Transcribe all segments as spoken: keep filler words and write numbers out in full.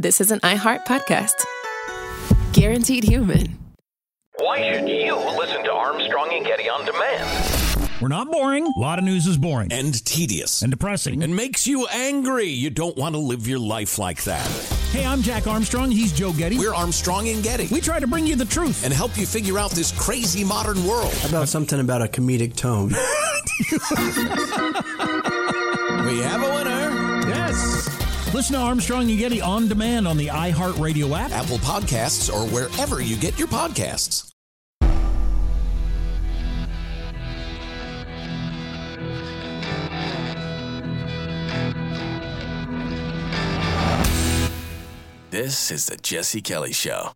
this is an iHeart podcast. Guaranteed human. Why should you listen to Armstrong and Getty on demand? We're not boring. A lot of news is boring. And tedious. And depressing. And makes you angry. You don't want to live your life like that. Hey, I'm Jack Armstrong. He's Joe Getty. We're Armstrong and Getty. We try to bring you the truth. And help you figure out this crazy modern world. How about something about a comedic tone? We have a winner. Yes. Listen to Armstrong and Getty on demand on the iHeartRadio app, Apple Podcasts, or wherever you get your podcasts. This is the Jesse Kelly Show.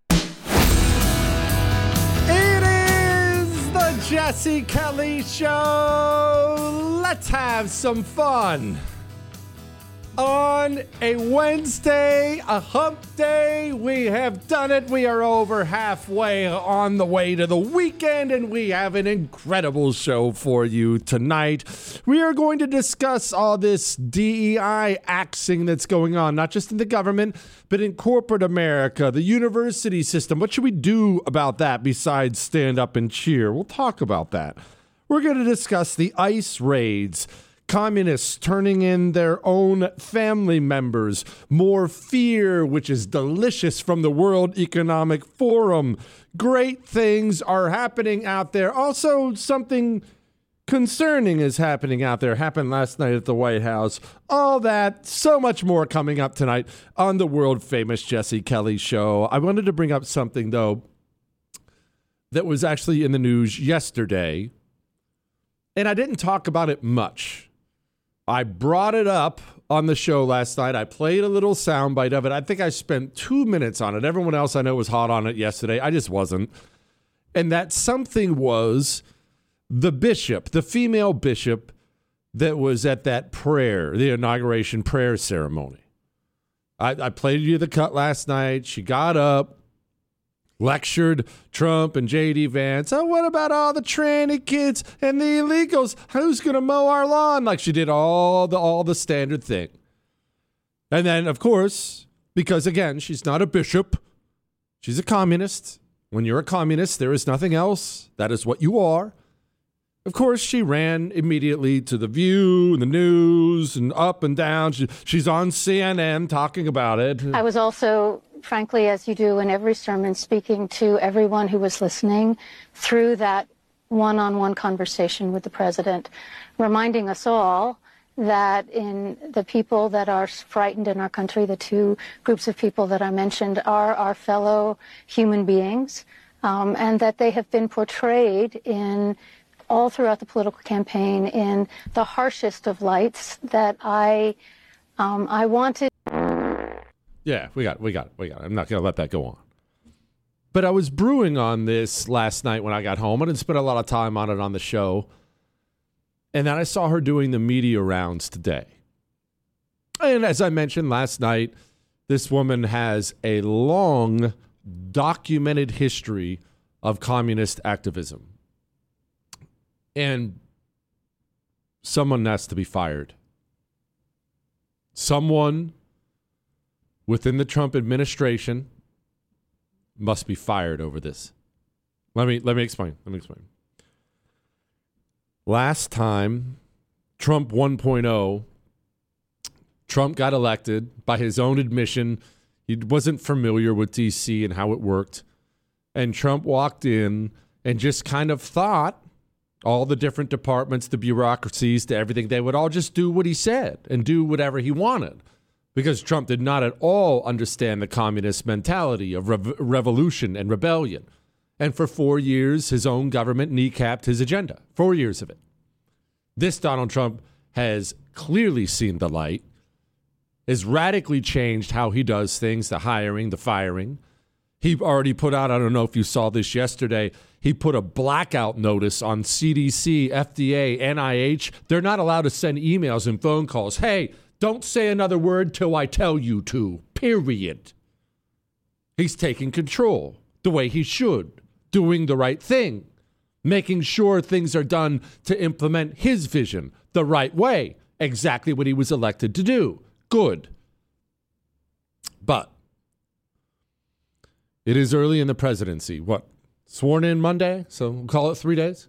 It is the Jesse Kelly Show. Let's have some fun. On a Wednesday, a hump day, we have done it. We are over halfway on the way to the weekend, and we have an incredible show for you tonight. We are going to discuss all this D E I axing that's going on, not just in the government, but in corporate America, the university system. What should we do about that besides stand up and cheer? We'll talk about that. We're going to discuss the ICE raids, communists turning in their own family members, more fear, which is delicious from the World Economic Forum. Great things are happening out there. Also, something concerning is happening out there. Happened last night at the White House. All that, so much more coming up tonight on the world famous Jesse Kelly Show. I wanted to bring up something, though, that was actually in the news yesterday, and I didn't talk about it much. I brought it up on the show last night. I played a little soundbite of it. I think I spent two minutes on it. Everyone else I know was hot on it yesterday. I just wasn't. And that something was the bishop, the female bishop that was at that prayer, the inauguration prayer ceremony. I, I played you the cut last night. She got up, lectured Trump and J D Vance. Oh, what about all the tranny kids and the illegals? Who's going to mow our lawn? Like she did all the all the standard thing. And then, of course, because, again, she's not a bishop. She's a communist. When you're a communist, there is nothing else. That is what you are. Of course, she ran immediately to The View and the news and up and down. She, she's on C N N talking about it. I was also, frankly, as you do in every sermon, speaking to everyone who was listening through that one-on-one conversation with the president, reminding us all that in the people that are frightened in our country, the two groups of people that I mentioned are our fellow human beings, um, and that they have been portrayed in all throughout the political campaign in the harshest of lights that I, um, I wanted. Yeah, we got it, we got it, we got it. I'm not going to let that go on. But I was brewing on this last night when I got home. I didn't spend a lot of time on it on the show. And then I saw her doing the media rounds today. And as I mentioned last night, this woman has a long, documented history of communist activism. And someone has to be fired. Someone within the Trump administration must be fired over this. Let me let me explain. Let me explain. Last time, Trump one point oh, Trump got elected. By his own admission, he wasn't familiar with D C and how it worked. And Trump walked in and just kind of thought all the different departments, the bureaucracies, to everything, they would all just do what he said and do whatever he wanted. Because Trump did not at all understand the communist mentality of rev- revolution and rebellion. And for four years, his own government kneecapped his agenda. Four years of it. This Donald Trump has clearly seen the light, has radically changed how he does things, the hiring, the firing. He already put out, I don't know if you saw this yesterday, he put a blackout notice on C D C, F D A, N I H. They're not allowed to send emails and phone calls. Hey, don't say another word till I tell you to, period. He's taking control the way he should, doing the right thing, making sure things are done to implement his vision the right way, exactly what he was elected to do. Good. But It is early in the presidency. What? Sworn in Monday? So we'll call it three days?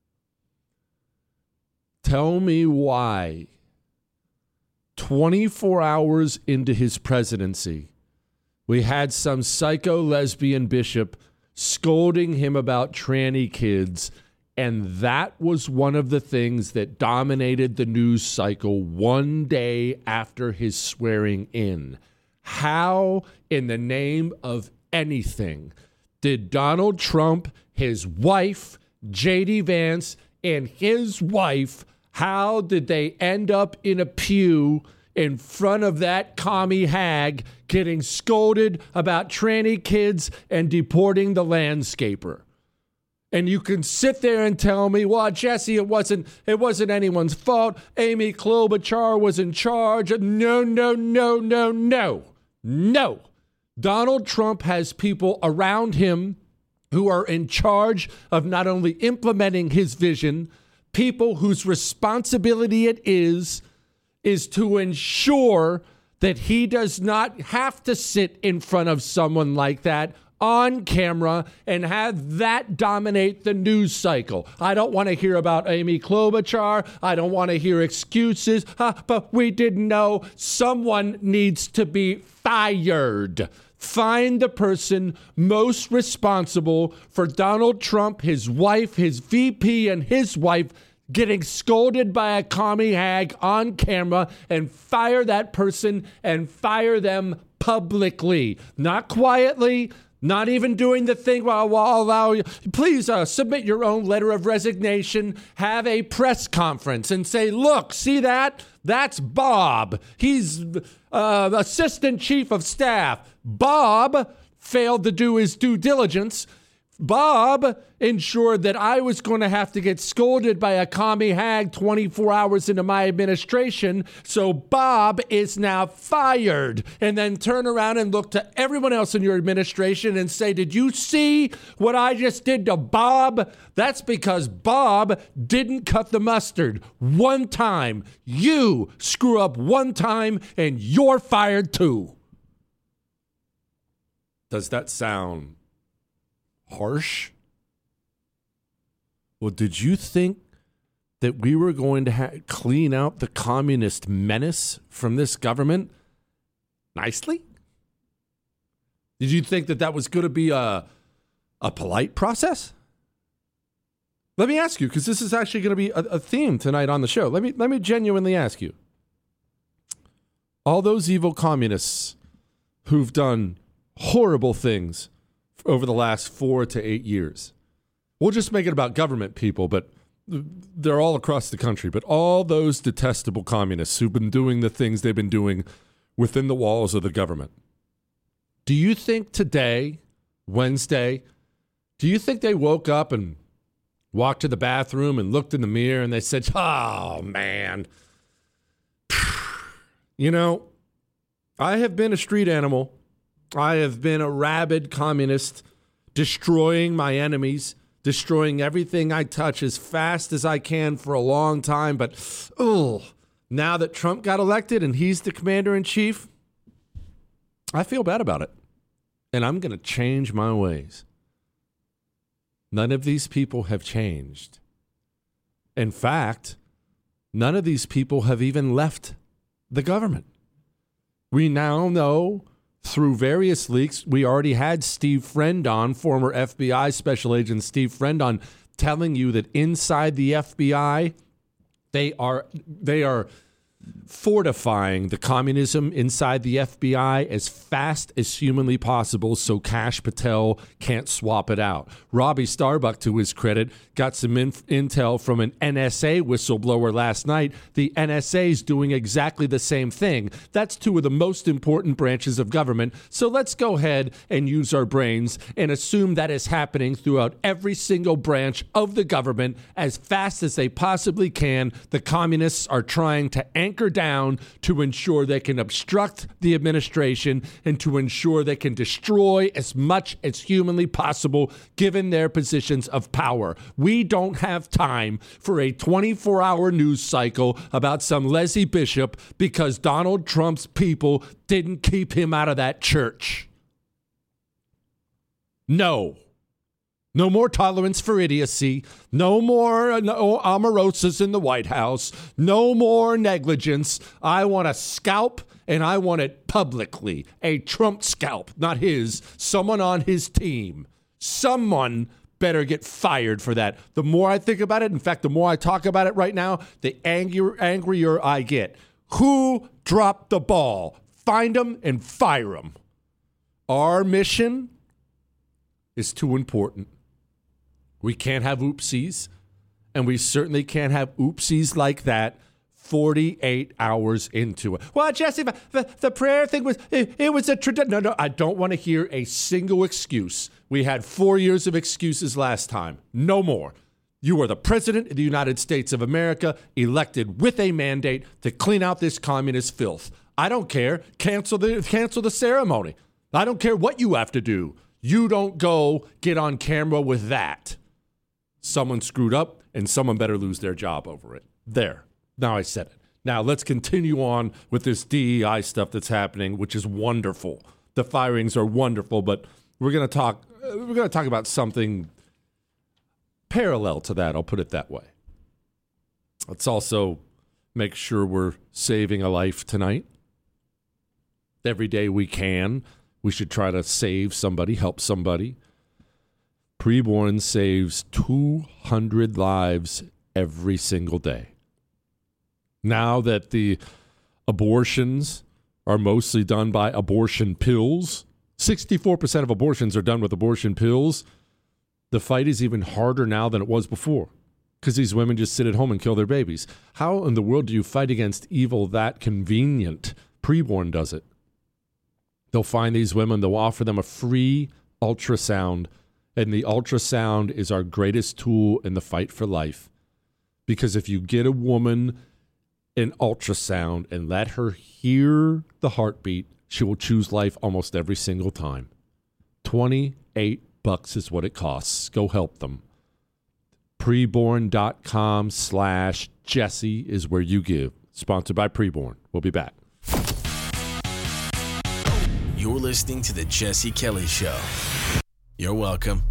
Tell me why twenty-four hours into his presidency, we had some psycho lesbian bishop scolding him about tranny kids, and that was one of the things that dominated the news cycle one day after his swearing in. How, in the name of anything, did Donald Trump, his wife, J D Vance, and his wife, how did they end up in a pew in front of that commie hag getting scolded about tranny kids and deporting the landscaper? And you can sit there and tell me, well, Jesse, it wasn't it wasn't anyone's fault. Amy Klobuchar was in charge. No, no, no, no, no, no. Donald Trump has people around him who are in charge of not only implementing his vision, people whose responsibility it is, is to ensure that he does not have to sit in front of someone like that on camera and have that dominate the news cycle. I don't want to hear about Amy Klobuchar. I don't want to hear excuses. Huh, but we didn't know. Someone needs to be fired. Find the person most responsible for Donald Trump, his wife, his V P, and his wife getting scolded by a commie hag on camera, and fire that person and fire them publicly. Not quietly, not even doing the thing where I'll allow you. Please uh, submit your own letter of resignation, have a press conference and say, look, see that? That's Bob. He's uh, assistant chief of staff. Bob failed to do his due diligence. Bob ensured that I was going to have to get scolded by a commie hag twenty-four hours into my administration. So Bob is now fired. And then turn around and look to everyone else in your administration and say, did you see what I just did to Bob? That's because Bob didn't cut the mustard one time. You screw up one time and you're fired too. Does that sound harsh? Well, did you think that we were going to ha- clean out the communist menace from this government nicely? Did you think that that was going to be a, a polite process? Let me ask you, because this is actually going to be a, a theme tonight on the show. Let me let me genuinely ask you. All those evil communists who've done horrible things over the last four to eight years. We'll just make it about government people, but they're all across the country. But all those detestable communists who've been doing the things they've been doing within the walls of the government. Do you think today, Wednesday, do you think they woke up and walked to the bathroom and looked in the mirror and they said, oh, man, you know, I have been a street animal. I have been a rabid communist, destroying my enemies, destroying everything I touch as fast as I can for a long time. But, oh, now that Trump got elected and he's the commander-in-chief, I feel bad about it. And I'm going to change my ways. None of these people have changed. In fact, none of these people have even left the government. We now know through various leaks, we already had Steve Friend on, former F B I Special Agent Steve Friend on, telling you that inside the F B I, they are they are fortifying the communism inside the F B I as fast as humanly possible so Kash Patel can't swap it out. Robbie Starbuck, to his credit, got some in- intel from an N S A whistleblower last night. The N S A is doing exactly the same thing. That's two of the most important branches of government. So let's go ahead and use our brains and assume that is happening throughout every single branch of the government as fast as they possibly can. The communists are trying to anchor down to ensure they can obstruct the administration and to ensure they can destroy as much as humanly possible given their positions of power. We don't have time for a twenty-four hour news cycle about some Leslie Bishop because Donald Trump's people didn't keep him out of that church. No. No more tolerance for idiocy. No more uh, no Omarosa's in the White House. No more negligence. I want a scalp, and I want it publicly. A Trump scalp, not his. Someone on his team. Someone better get fired for that. The more I think about it, in fact, the more I talk about it right now, the angrier, angrier I get. Who dropped the ball? Find them and fire them. Our mission is too important. We can't have oopsies, and we certainly can't have oopsies like that forty-eight hours into it. Well, Jesse, the, the prayer thing was, it, it was a tradition. No, no, I don't want to hear a single excuse. We had four years of excuses last time. No more. You are the president of the United States of America, elected with a mandate to clean out this communist filth. I don't care. Cancel the, cancel the ceremony. I don't care what you have to do. You don't go get on camera with that. Someone screwed up, and someone better lose their job over it. There. Now I said it. Now let's continue on with this D E I stuff that's happening, which is wonderful. The firings are wonderful, but we're going to talk. Uh, we're going to talk about something parallel to that. I'll put it that way. Let's also make sure we're saving a life tonight. Every day we can, we should try to save somebody, help somebody. Preborn saves two hundred lives every single day. Now that the abortions are mostly done by abortion pills, sixty-four percent of abortions are done with abortion pills, the fight is even harder now than it was before because these women just sit at home and kill their babies. How in the world do you fight against evil that convenient? Preborn does it. They'll find these women, they'll offer them a free ultrasound, and the ultrasound is our greatest tool in the fight for life. Because if you get a woman an ultrasound and let her hear the heartbeat, she will choose life almost every single time. twenty-eight bucks is what it costs. Go help them. Preborn.com slash Jesse is where you give. Sponsored by Preborn. We'll be back. You're listening to The Jesse Kelly Show. You're welcome.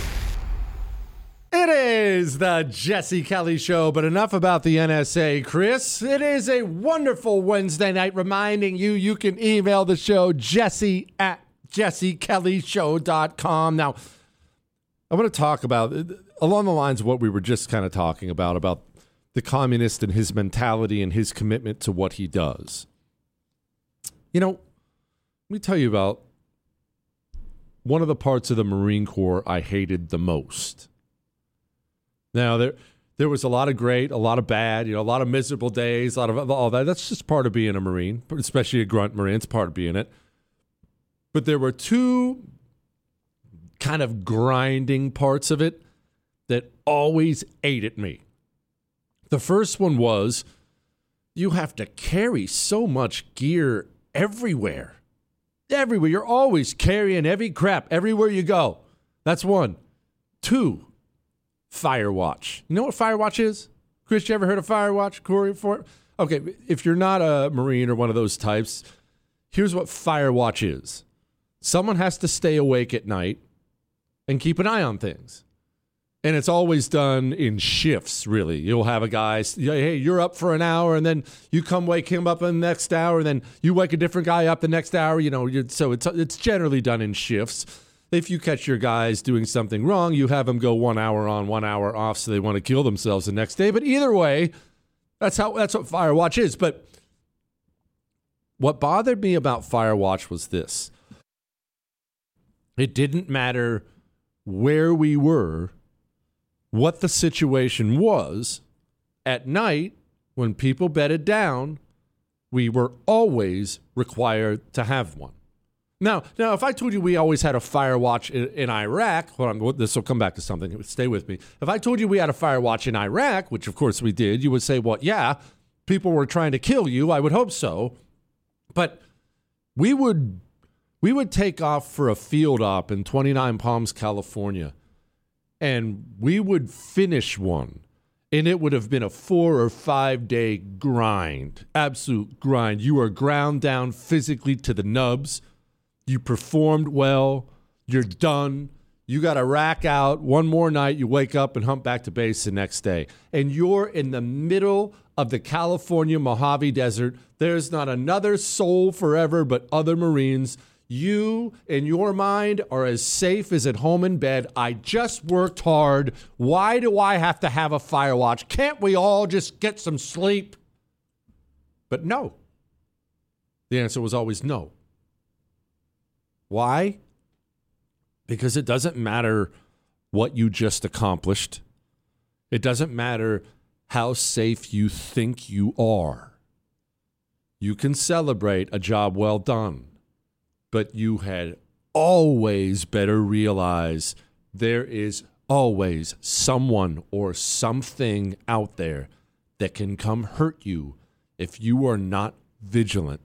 It is the Jesse Kelly Show, but enough about the N S A, Chris. It is a wonderful Wednesday night, reminding you you can email the show, jesse at jesse kelly show dot com. Now, I want to talk about, along the lines of what we were just kind of talking about, about the communist and his mentality and his commitment to what he does. You know, let me tell you about one of the parts of the Marine Corps I hated the most. Now, there there was a lot of great, a lot of bad, you know, a lot of miserable days, a lot of all that. That's just part of being a Marine, especially a grunt Marine. It's part of being it. But there were two kind of grinding parts of it that always ate at me. The first one was you have to carry so much gear everywhere. Everywhere. You're always carrying heavy crap everywhere you go. That's one. Two. Firewatch. You know what Firewatch is? Chris, you ever heard of Firewatch? Corey? For okay, if you're not a Marine or one of those types, here's what Firewatch is. Someone has to stay awake at night and keep an eye on things. And it's always done in shifts, really. You'll have a guy, hey, you're up for an hour, and then you come wake him up in the next hour, and then you wake a different guy up the next hour. You know, you're, so it's it's generally done in shifts. If you catch your guys doing something wrong, you have them go one hour on, one hour off, so they want to kill themselves the next day. But either way, that's how that's what Firewatch is. But what bothered me about Firewatch was this. It didn't matter where we were, what the situation was. At night, when people bedded down, we were always required to have one. Now, now, if I told you we always had a Firewatch in, in Iraq, hold on, this will come back to something. Stay with me. If I told you we had a Firewatch in Iraq, which of course we did, you would say, well, yeah, people were trying to kill you. I would hope so. But we would we would take off for a field op in twenty-nine Palms, California, and we would finish one. And it would have been a four or five day grind, absolute grind. You are ground down physically to the nubs. You performed well. You're done. You got to rack out one more night. You wake up and hump back to base the next day. And you're in the middle of the California Mojave Desert. There's not another soul forever but other Marines. You, in your mind, are as safe as at home in bed. I just worked hard. Why do I have to have a fire watch? Can't we all just get some sleep? But no. The answer was always no. Why? Because it doesn't matter what you just accomplished. It doesn't matter how safe you think you are. You can celebrate a job well done. But you had always better realize there is always someone or something out there that can come hurt you if you are not vigilant.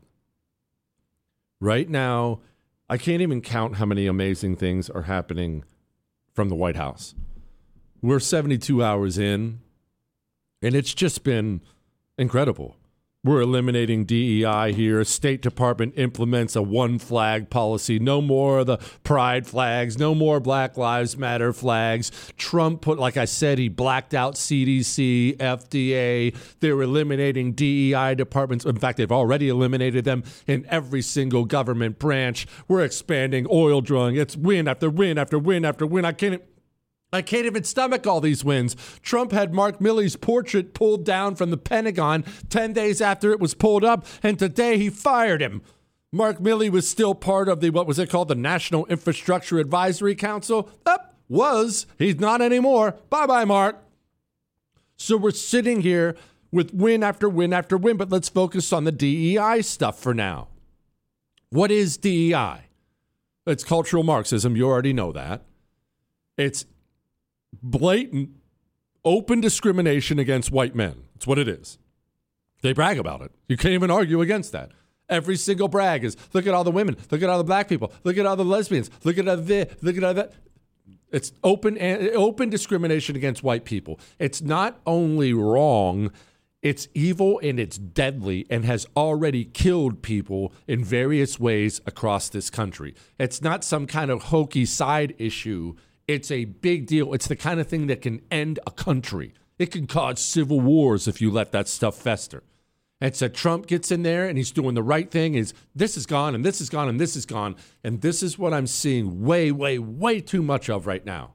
Right now, I can't even count how many amazing things are happening from the White House. We're seventy-two hours in, and it's just been incredible. We're eliminating D E I here. State Department implements a one flag policy. No more of the pride flags. No more Black Lives Matter flags. Trump put, like I said, he blacked out C D C, F D A. They're eliminating D E I departments. In fact, they've already eliminated them in every single government branch. We're expanding oil drilling. It's win after win after win after win. I can't... I can't even stomach all these wins. Trump had Mark Milley's portrait pulled down from the Pentagon ten days after it was pulled up, and today he fired him. Mark Milley was still part of the, what was it called, the National Infrastructure Advisory Council? Up, was. He's not anymore. Bye-bye, Mark. So we're sitting here with win after win after win, but let's focus on the D E I stuff for now. What is D E I? It's cultural Marxism. You already know that. It's blatant, open discrimination against white men. That's what it is. They brag about it. You can't even argue against that. Every single brag is, look at all the women, look at all the black people, look at all the lesbians, look at all the, look at all that. It's open, open discrimination against white people. It's not only wrong, it's evil and it's deadly and has already killed people in various ways across this country. It's not some kind of hokey side issue. It's a big deal. It's the kind of thing that can end a country. It can cause civil wars if you let that stuff fester. And so Trump gets in there and he's doing the right thing. Is this is gone and this is gone and this is gone. And this is what I'm seeing way, way, way too much of right now.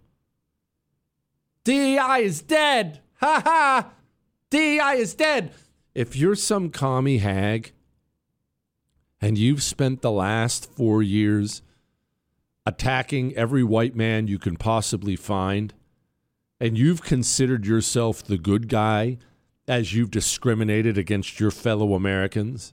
D E I is dead. Ha ha. D E I is dead. If you're some commie hag and you've spent the last four years attacking every white man you can possibly find, and you've considered yourself the good guy as you've discriminated against your fellow Americans,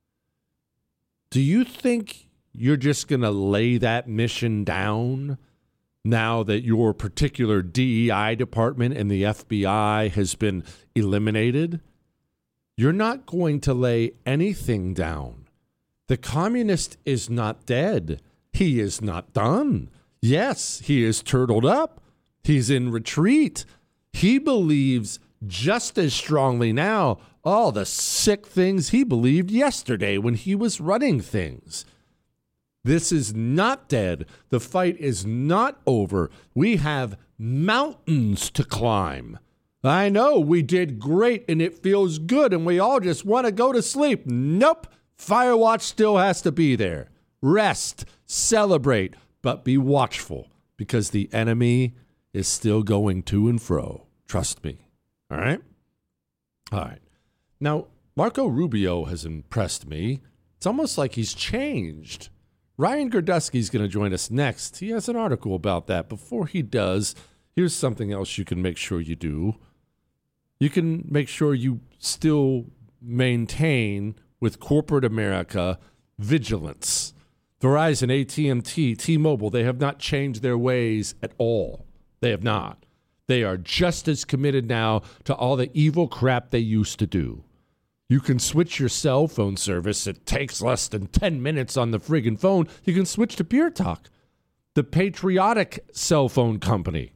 do you think you're just going to lay that mission down now that your particular D E I department and the F B I has been eliminated? You're not going to lay anything down. The communist is not dead. He is not done. Yes, he is turtled up. He's in retreat. He believes just as strongly now all the sick things he believed yesterday when he was running things. This is not dead. The fight is not over. We have mountains to climb. I know we did great and it feels good and we all just want to go to sleep. Nope. Firewatch still has to be there. Rest. Celebrate, but be watchful because the enemy is still going to and fro. Trust me. All right? All right. Now, Marco Rubio has impressed me. It's almost like he's changed. Ryan Gerdusky is going to join us next. He has an article about that. Before he does, here's something else you can make sure you do. You can make sure you still maintain with corporate America vigilance. Verizon, A T and T, T-Mobile, they have not changed their ways at all. They have not. They are just as committed now to all the evil crap they used to do. You can switch your cell phone service. It takes less than ten minutes on the friggin' phone. You can switch to Pure Talk, the patriotic cell phone company.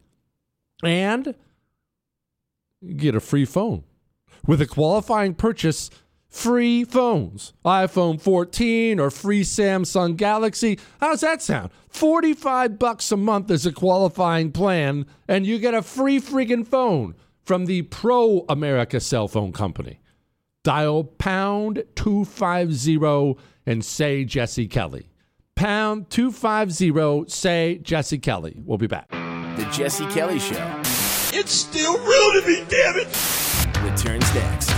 And you get a free phone. With a qualifying purchase, free phones, iPhone fourteen or free Samsung Galaxy. How's that sound? forty-five bucks a month is a qualifying plan, and you get a free freaking phone from the Pro America cell phone company. Dial pound two fifty and say Jesse Kelly. Pound two fifty, say Jesse Kelly. We'll be back. The Jesse Kelly Show It's still real to me, damn it! returns next.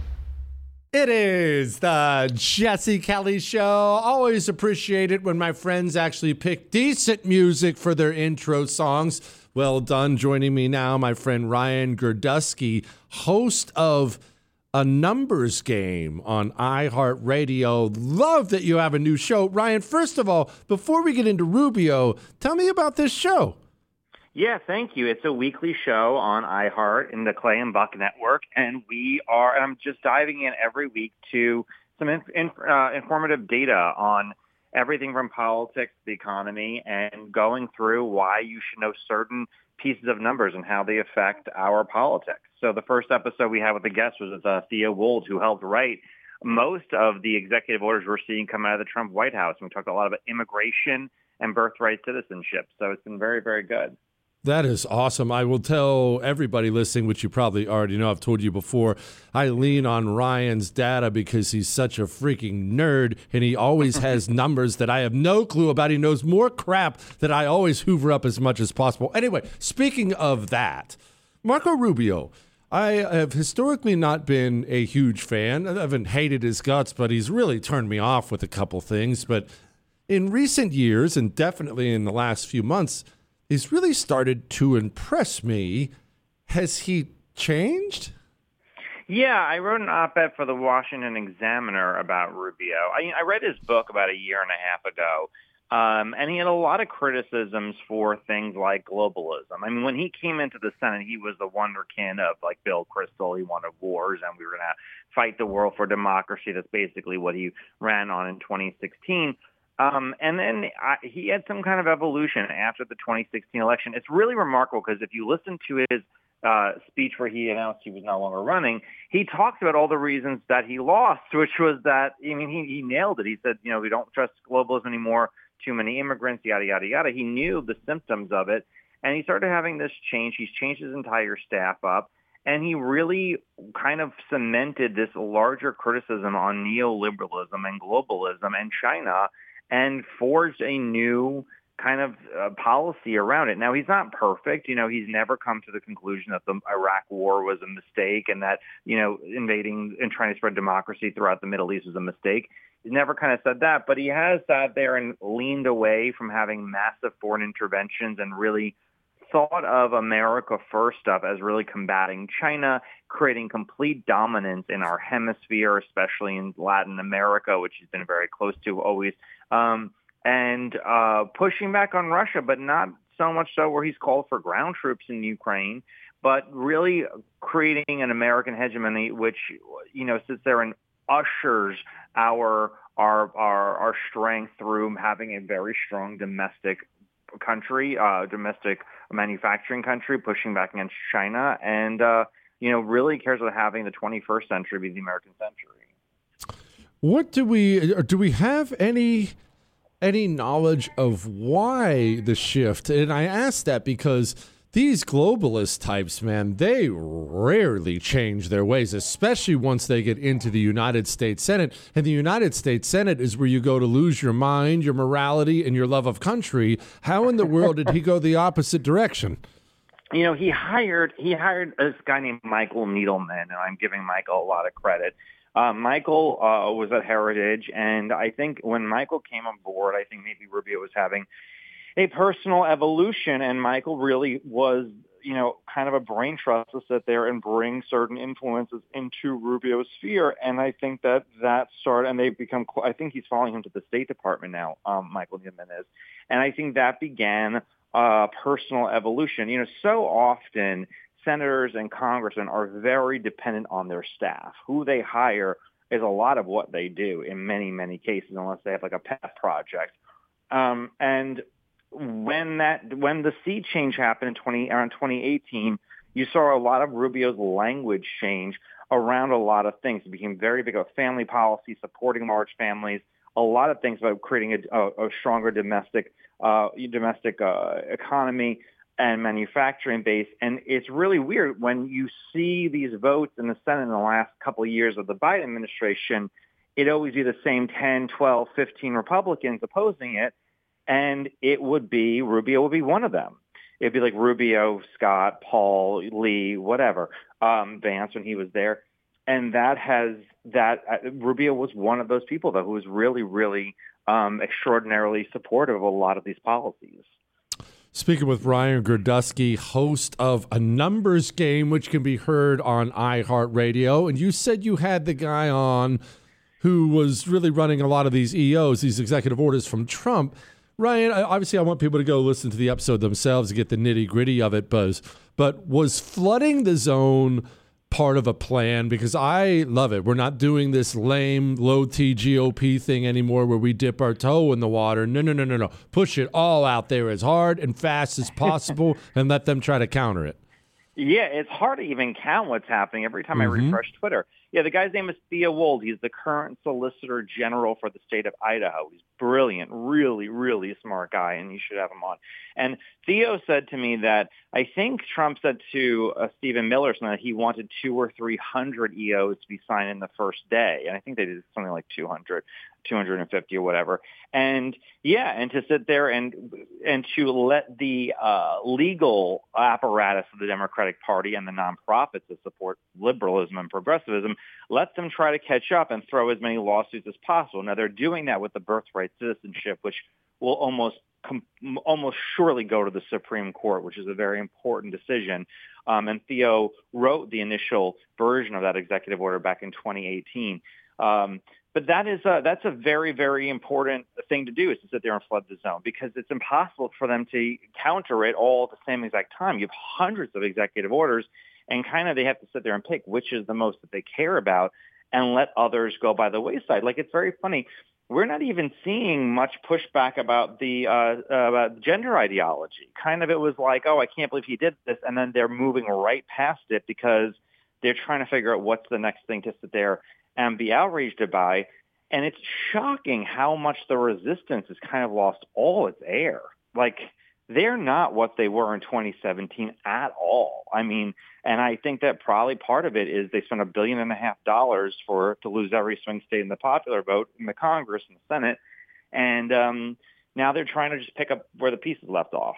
It is the Jesse Kelly Show. Always appreciate it when my friends actually pick decent music for their intro songs. Well done. Joining me now, my friend Ryan Girdusky, host of A Numbers Game on iHeartRadio. Love that you have a new show. Ryan, first of all, before we get into Rubio, tell me about this show. Yeah, thank you. It's a weekly show on iHeart in the Clay and Buck Network, and we are. I'm just diving in every week to some in, in, uh, informative data on everything from politics to the economy, and going through why you should know certain pieces of numbers and how they affect our politics. So the first episode we had with the guest was uh, Thea Wold, who helped write most of the executive orders we're seeing come out of the Trump White House. And we talked a lot about immigration and birthright citizenship. So it's been very, very good. That is awesome. I will tell everybody listening, which you probably already know, I've told you before, I lean on Ryan's data because he's such a freaking nerd, and he always has numbers that I have no clue about. He knows more crap that I always hoover up as much as possible. Anyway, speaking of that, Marco Rubio, I have historically not been a huge fan. I haven't hated his guts, but he's really turned me off with a couple things. But in recent years, and definitely in the last few months, he's really started to impress me. Has he changed? Yeah, I wrote an op-ed for the Washington Examiner about Rubio. I, I read his book about a year and a half ago, um, and he had a lot of criticisms for things like globalism. I mean, when he came into the Senate, he was the wonderkin of, like, Bill Kristol. He wanted wars, and we were going to fight the world for democracy. That's basically what he ran on in twenty sixteen. Um, and then I, he had some kind of evolution after the twenty sixteen election. It's really remarkable because if you listen to his uh, speech where he announced he was no longer running, he talked about all the reasons that he lost, which was that, I mean, he, he nailed it. He said, you know, we don't trust globalism anymore, too many immigrants, yada, yada, yada. He knew the symptoms of it, and he started having this change. He's changed his entire staff up. And he really kind of cemented this larger criticism on neoliberalism and globalism and China, and forged a new kind of uh, policy around it. Now, he's not perfect. You know, he's never come to the conclusion that the Iraq war was a mistake and that, you know, invading and trying to spread democracy throughout the Middle East was a mistake. He's never kind of said that, but he has sat there and leaned away from having massive foreign interventions and really thought of America first stuff as really combating China, creating complete dominance in our hemisphere, especially in Latin America, which he's been very close to always, um, and uh, pushing back on Russia, but not so much so where he's called for ground troops in Ukraine, but really creating an American hegemony, which, you know, sits there and ushers our our our, our strength through having a very strong domestic country, uh, domestic manufacturing country, pushing back against China, and uh, you know, really cares about having the twenty-first century be the American century. What do we do? We have any any knowledge of why the shift? And I ask that because these globalist types, man, they rarely change their ways, especially once they get into the United States Senate. And the United States Senate is where you go to lose your mind, your morality, and your love of country. How in the world did he go the opposite direction? You know, he hired he hired this guy named Michael Needleman, and I'm giving Michael a lot of credit. Uh, Michael uh, was at Heritage, and I think when Michael came on board, I think maybe Rubio was having a personal evolution, and Michael really was, you know, kind of a brain trust to sit there and bring certain influences into Rubio's sphere. And I think that that started, and they've become, I think he's following him to the State Department now, um, Michael Needleman is. And I think that began a personal evolution. You know, so often senators and congressmen are very dependent on their staff. Who they hire is a lot of what they do in many, many cases, unless they have like a pet project. Um, and when that when the sea change happened in twenty around twenty eighteen, you saw a lot of Rubio's language change around a lot of things. It became very big about family policy, supporting large families, a lot of things about creating a, a, a stronger domestic uh, domestic uh, economy and manufacturing base. And it's really weird when you see these votes in the Senate in the last couple of years of the Biden administration, it'd always be the same ten, twelve, fifteen Republicans opposing it, and it would be, Rubio would be one of them. It'd be like Rubio, Scott, Paul, Lee, whatever, um, Vance when he was there. And that has, that uh, Rubio was one of those people, though, who was really, really um, extraordinarily supportive of a lot of these policies. Speaking with Ryan Girdusky, host of A Numbers Game, which can be heard on iHeartRadio. And you said you had the guy on who was really running a lot of these E Os, these executive orders from Trump. Ryan, obviously I want people to go listen to the episode themselves to get the nitty-gritty of it, Buzz. But was flooding the zone part of a plan? Because I love it. We're not doing this lame, low-T G O P thing anymore where we dip our toe in the water. No, no, no, no, no. Push it all out there as hard and fast as possible and let them try to counter it. Yeah, it's hard to even count what's happening every time Mm-hmm. I refresh Twitter. Yeah, the guy's name is Theo Wold. He's the current Solicitor General for the state of Idaho. He's brilliant, really, really smart guy, and you should have him on. And Theo said to me that I think Trump said to uh, Stephen Miller something that he wanted two or three hundred E Os to be signed in the first day, and I think they did something like two hundred, two hundred fifty or whatever. And yeah, and to sit there and and to let the uh, legal apparatus of the Democratic Party and the nonprofits that support liberalism and progressivism, let them try to catch up and throw as many lawsuits as possible. Now they're doing that with the birthright citizenship, which will almost com- almost surely go to the Supreme Court, which is a very important decision. Um, and Theo wrote the initial version of that executive order back in twenty eighteen. Um, But that is a, that's a very, very important thing to do, is to sit there and flood the zone, because it's impossible for them to counter it all at the same exact time. You have hundreds of executive orders, and kind of they have to sit there and pick which is the most that they care about and let others go by the wayside. Like, it's very funny. We're not even seeing much pushback about the uh, about gender ideology. Kind of it was like, oh, I can't believe he did this, and then they're moving right past it because they're trying to figure out what's the next thing to sit there and be outraged by. And it's shocking how much the resistance has kind of lost all its air. Like, they're not what they were in twenty seventeen at all. I mean, and I think that probably part of it is they spent a billion and a half dollars for to lose every swing state in the popular vote in the Congress and the Senate. And um, now they're trying to just pick up where the pieces left off.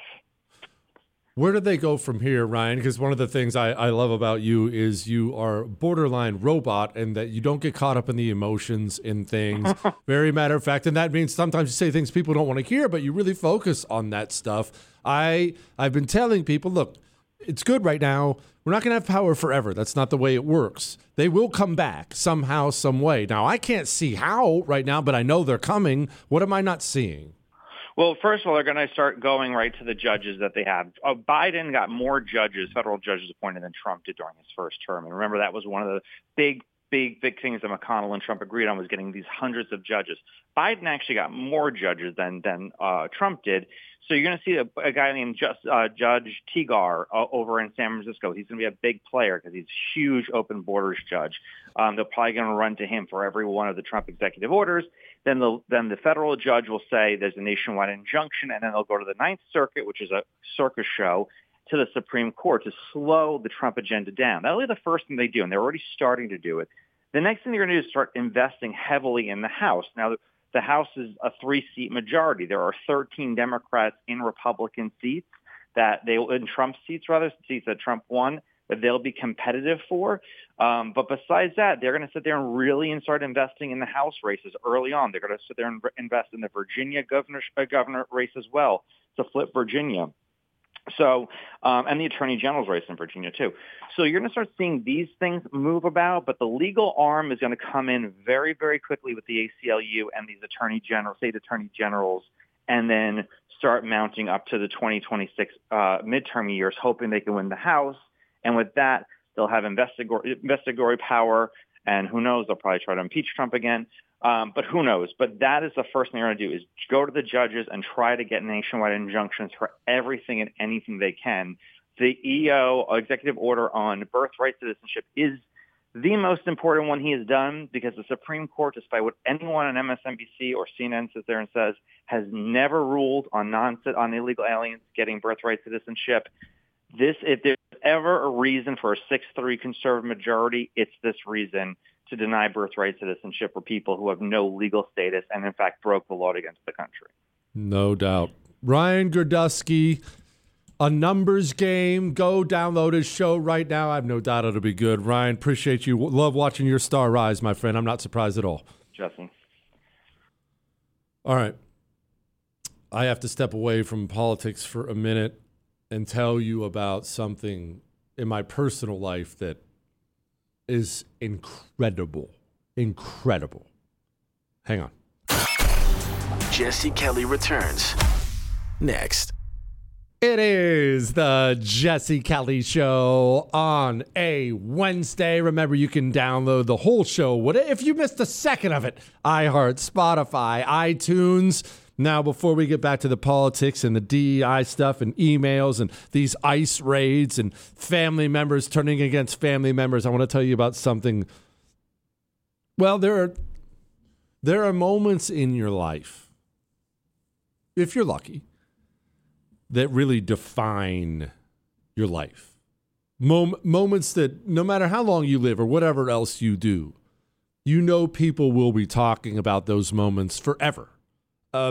Where do they go from here, Ryan? Because one of the things I, I love about you is you are borderline robot, and that you don't get caught up in the emotions in things. Very matter of fact. And that means sometimes you say things people don't want to hear, but you really focus on that stuff. I, I've been telling people, look, it's good right now. We're not going to have power forever. That's not the way it works. They will come back somehow, some way. Now, I can't see how right now, but I know they're coming. What am I not seeing? Well, first of all, they're going to start going right to the judges that they have. Uh, Biden got more judges, federal judges appointed than Trump did during his first term. And remember, that was one of the big, big, big things that McConnell and Trump agreed on, was getting these hundreds of judges. Biden actually got more judges than than uh, Trump did. So you're going to see a, a guy named Just, uh, Judge Tegar uh, over in San Francisco. He's going to be a big player because he's a huge open borders judge. Um, they're probably going to run to him for every one of the Trump executive orders. Then the then the federal judge will say there's a nationwide injunction, and then they'll go to the Ninth Circuit, which is a circus show, to the Supreme Court to slow the Trump agenda down. That'll be the first thing they do, and they're already starting to do it. The next thing they're going to do is start investing heavily in the House. Now, the, the House is a three-seat majority. There are thirteen Democrats in Republican seats that they in Trump seats rather seats that Trump won, that they'll be competitive for. Um, but besides that, they're going to sit there and really and start investing in the House races early on. They're going to sit there and invest in the Virginia governor, uh, governor race as well, to flip Virginia. So, um, and the Attorney General's race in Virginia, too. So you're going to start seeing these things move about, but the legal arm is going to come in very, very quickly with the A C L U and these Attorney General, state Attorney Generals, and then start mounting up to the twenty twenty-six uh, midterm years, hoping they can win the House. And with that, they'll have investigatory, investigatory power, and who knows, they'll probably try to impeach Trump again. Um, but who knows? But that is the first thing they're going to do, is go to the judges and try to get nationwide injunctions for everything and anything they can the E O, Executive Order on Birthright Citizenship, is the most important one he has done, because the Supreme Court, despite what anyone on M S N B C or C N N sits there and says, has never ruled on non on illegal aliens getting birthright citizenship. This, if there's ever a reason for a six three conservative majority, it's this reason to deny birthright citizenship for people who have no legal status and, in fact, broke the law against the country. No doubt. Ryan Girdusky, A Numbers Game. Go download his show right now. I have no doubt it'll be good. Ryan, appreciate you. Love watching your star rise, my friend. I'm not surprised at all. Justin. All right. I have to step away from politics for a minute and tell you about something in my personal life that is incredible. Incredible. Hang on. Jesse Kelly returns next. It is the Jesse Kelly Show on a Wednesday. Remember, you can download the whole show. What if you missed a second of it? iHeart, Spotify, iTunes. Now, before we get back to the politics and the D E I stuff and emails and these ICE raids and family members turning against family members, I want to tell you about something. Well, there are there are moments in your life, if you're lucky, that really define your life. Mom- moments that no matter how long you live or whatever else you do, you know people will be talking about those moments forever. Uh,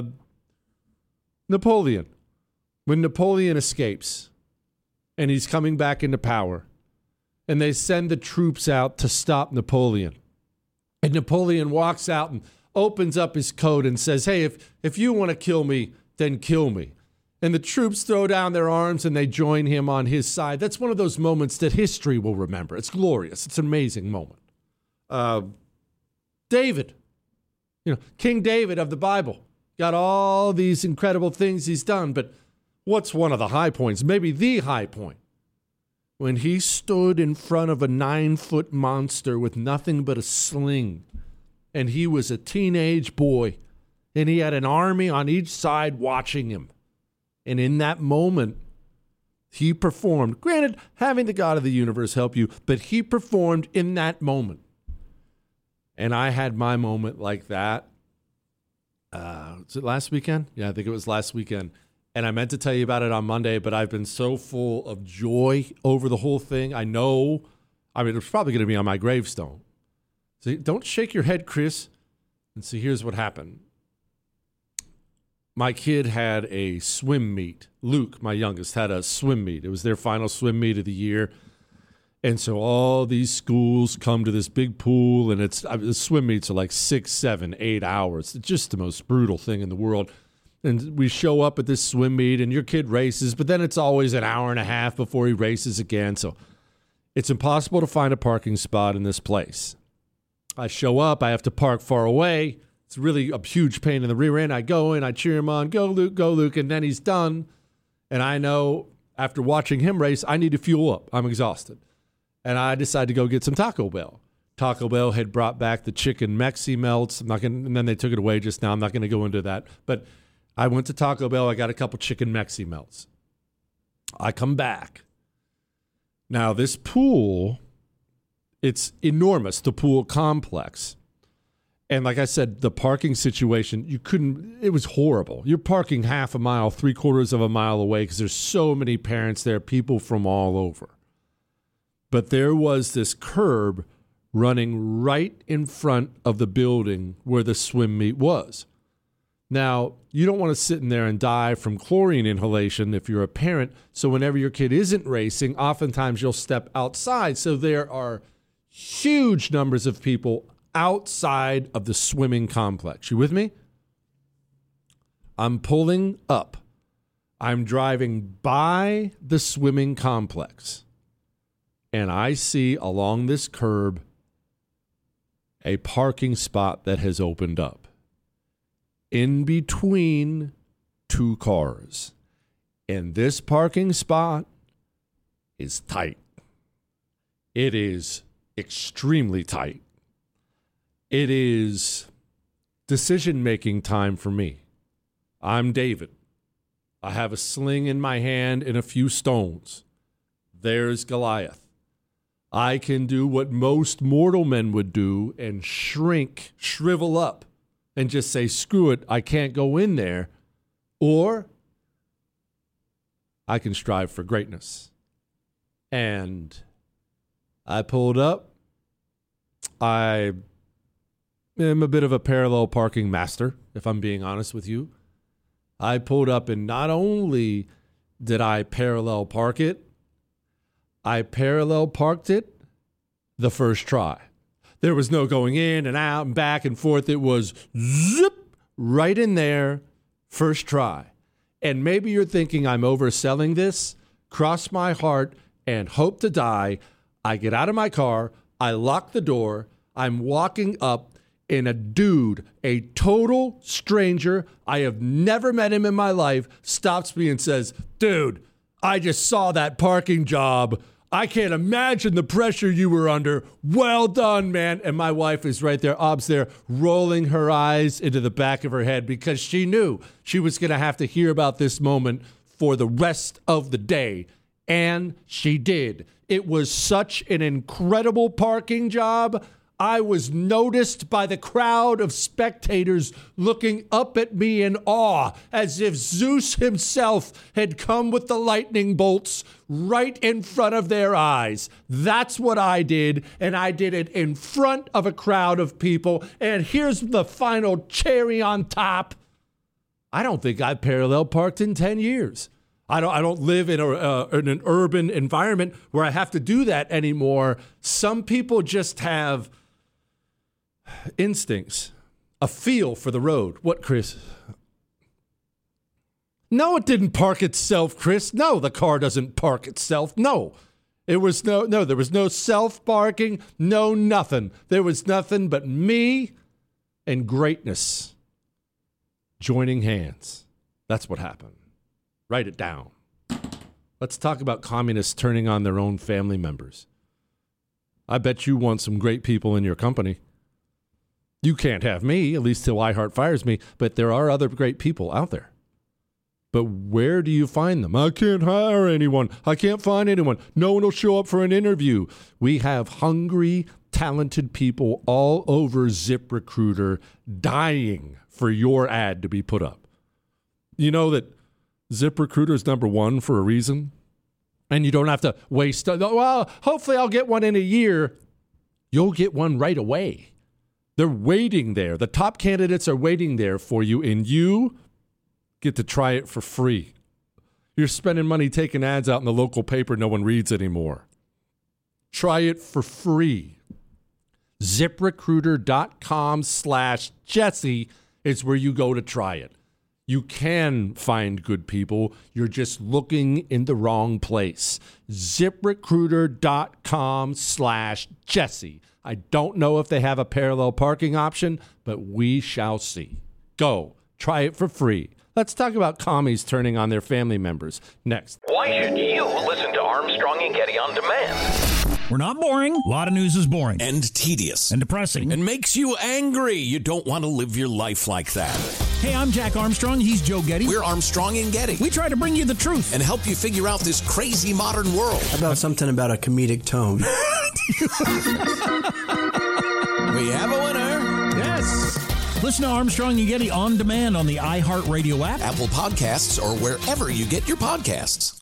Napoleon. When Napoleon escapes and he's coming back into power and they send the troops out to stop Napoleon. And Napoleon walks out and opens up his coat and says, hey, if, if you want to kill me, then kill me. And the troops throw down their arms and they join him on his side. That's one of those moments that history will remember. It's glorious. It's an amazing moment. Uh, David, you know, King David of the Bible, got all these incredible things he's done. But what's one of the high points? Maybe the high point. When he stood in front of a nine-foot monster with nothing but a sling. And he was a teenage boy. And he had an army on each side watching him. And in that moment, he performed. Granted, having the God of the universe help you, but he performed in that moment. And I had my moment like that. Uh, was it last weekend? Yeah, I think it was last weekend. And I meant to tell you about it on Monday, but I've been so full of joy over the whole thing. I know, I mean, it's probably going to be on my gravestone. So don't shake your head, Chris. And see, here's what happened. My kid had a swim meet. Luke, my youngest, had a swim meet. It was their final swim meet of the year. And so all these schools come to this big pool, and it's I mean, the swim meets are like six, seven, eight hours. It's just the most brutal thing in the world. And we show up at this swim meet, and your kid races, but then it's always an hour and a half before he races again. So it's impossible to find a parking spot in this place. I show up. I have to park far away. It's really a huge pain in the rear end. I go in, I cheer him on, go Luke, go Luke, and then he's done. And I know after watching him race, I need to fuel up. I'm exhausted. And I decided to go get some Taco Bell. Taco Bell had brought back the chicken Mexi melts. I'm not gonna, and then they took it away just now. I'm not going to go into that. But I went to Taco Bell. I got a couple chicken Mexi melts. I come back. Now, this pool, it's enormous, the pool complex. And like I said, the parking situation, you couldn't, it was horrible. You're parking half a mile, three quarters of a mile away because there's so many parents there, people from all over. But there was this curb running right in front of the building where the swim meet was. Now, you don't want to sit in there and die from chlorine inhalation if you're a parent. So whenever your kid isn't racing, oftentimes you'll step outside. So there are huge numbers of people outside of the swimming complex. You with me? I'm pulling up. I'm driving by the swimming complex. And I see along this curb a parking spot that has opened up in between two cars. And this parking spot is tight. It is extremely tight. It is decision-making time for me. I'm David. I have a sling in my hand and a few stones. there's Goliath. I can do what most mortal men would do and shrink, shrivel up, and just say, screw it, I can't go in there. Or I can strive for greatness. And I pulled up. I am a bit of a parallel parking master, if I'm being honest with you. I pulled up, and not only did I parallel park it, I parallel parked it the first try. There was no going in and out and back and forth. It was zip, right in there, first try. And maybe you're thinking I'm overselling this. Cross my heart and hope to die. I get out of my car. I lock the door. I'm walking up, and a dude, a total stranger, I have never met him in my life, stops me and says, dude, I just saw that parking job. I can't imagine the pressure you were under. Well done, man. And my wife is right there, Ob's there, rolling her eyes into the back of her head because she knew she was going to have to hear about this moment for the rest of the day. And she did. It was such an incredible parking job. I was noticed by the crowd of spectators looking up at me in awe, as if Zeus himself had come with the lightning bolts right in front of their eyes. That's what I did, and I did it in front of a crowd of people. And here's the final cherry on top. I don't think I've parallel parked in ten years. I don't I don't live in, a, uh, in an urban environment where I have to do that anymore. Some people just have instincts, a feel for the road. What, Chris? No, it didn't park itself, Chris. No, the car doesn't park itself. No, it was no, no, there was no self-parking, no nothing. There was nothing but me and greatness joining hands. That's what happened. Write it down. Let's talk about communists turning on their own family members. I bet you want some great people in your company. You can't have me, at least till iHeart fires me, but there are other great people out there. But where do you find them? I can't hire anyone. I can't find anyone. No one will show up for an interview. We have hungry, talented people all over ZipRecruiter dying for your ad to be put up. You know that ZipRecruiter is number one for a reason, and you don't have to waste. Well, hopefully I'll get one in a year. You'll get one right away. They're waiting there. The top candidates are waiting there for you, and you get to try it for free. You're spending money taking ads out in the local paper no one reads anymore. Try it for free. ZipRecruiter.com slash Jesse is where you go to try it. You can find good people. You're just looking in the wrong place. ZipRecruiter.com slash Jesse. I don't know if they have a parallel parking option, but we shall see. Go. Try it for free. Let's talk about commies turning on their family members next. Why should you listen to Armstrong and Getty on demand? We're not boring. A lot of news is boring. And tedious. And depressing. And makes you angry. You don't want to live your life like that. Hey, I'm Jack Armstrong. He's Joe Getty. We're Armstrong and Getty. We try to bring you the truth. And help you figure out this crazy modern world. How about something about a comedic tone? We have a winner. Yes. Listen to Armstrong and Getty on demand on the iHeart Radio app, Apple Podcasts, or wherever you get your podcasts.